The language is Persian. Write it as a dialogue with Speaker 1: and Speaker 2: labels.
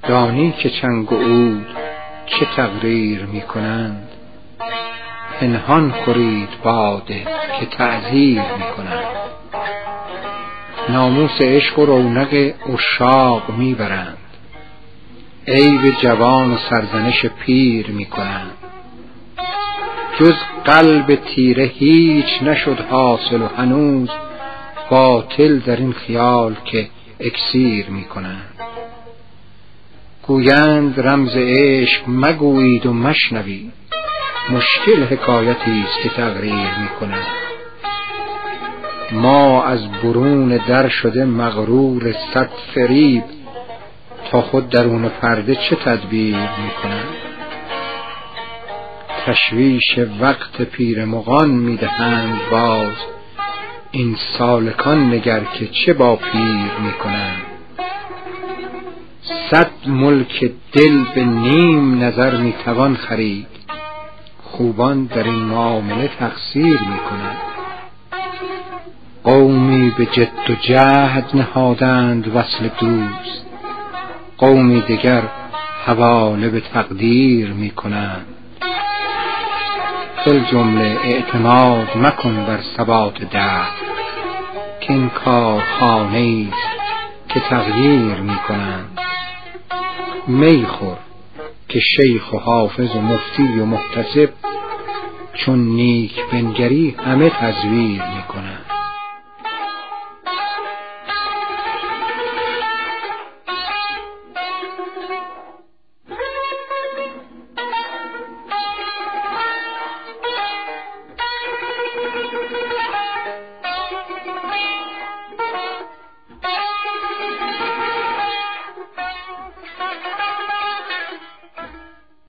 Speaker 1: دانی که چنگ و عود چه تقریر می کنند؟ پنهان خورید باده که تعذیر می کنند. ناموس عشق و رونق عشاق می برند، عیب جوان و سرزنش پیر می کنند. جز قلب تیره هیچ نشد حاصل و هنوز باطل در این خیال که اکسیر می کنند. گویند رمز عشق مگویید و مشنوید، مشکل حکایتی است که تقریر می کنند. ما از برون در شده مغرور صد فریب، تا خود درون پرده چه تدبیر می کنند. تشویش وقت پیر مغان می دهند باز، این سالکان نگر که چه با پیر می کنند. 100 ملک دل به نیم نظر می توان خرید، خوبان در این معامله تقصیر می کنند. قومی به جد و جهد نهادند وصل دوست، قومی دیگر حواله به تقدیر می کنند. فی الجمله اعتماد مکن بر ثبات دهر، که این کارخانه است که تغییر می کنند. می خور که شیخ و حافظ و مفتی و محتسب، چون نیک بنگری همه تزویر می کنند.